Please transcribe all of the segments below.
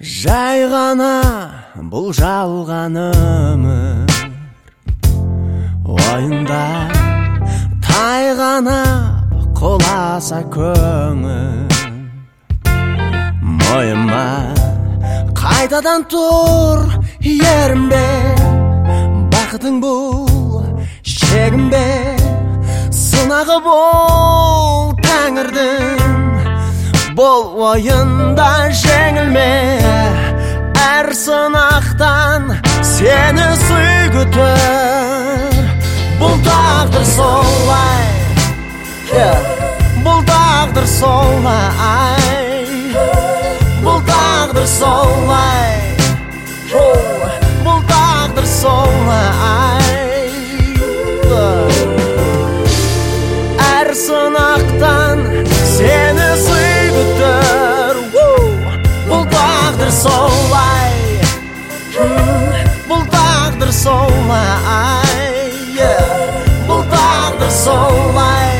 Жай ғана бұл жалған өмір, ойында тайғана құласа көңіл. Мойыма қайтадан тұр ерінбе, бақытың бұл шегінбе, сынағы бол тәңірдің, бұл ойында жеңілме. Әр сынақтан сені сый күтер, бұл тағдыр солай, бұл тағдыр солай, бұл тағдыр солай, бұл тағдыр солай. Әр сынақтан сені сый күтер, бұл тағдыр солай, бұл тағдыр солай, бұл тағдыр солай,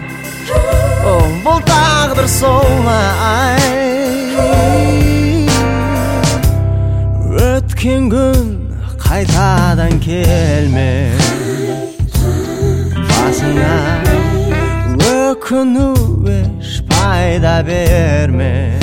бұл тағдыр солай. Өткен күн қайтадан келмес, басыңа өкіну еш пайда бермес.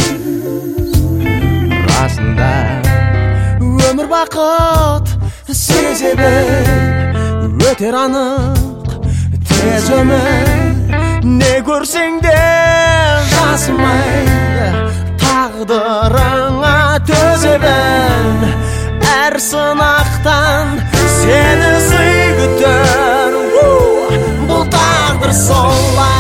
Расында өмір бақыт сезе біл, өтер анық тез өмір. Не көрсең де жасымай, тағдырыңа төзе біл. Әр сынақтан сені сый күтер, бұл тағдыр солай.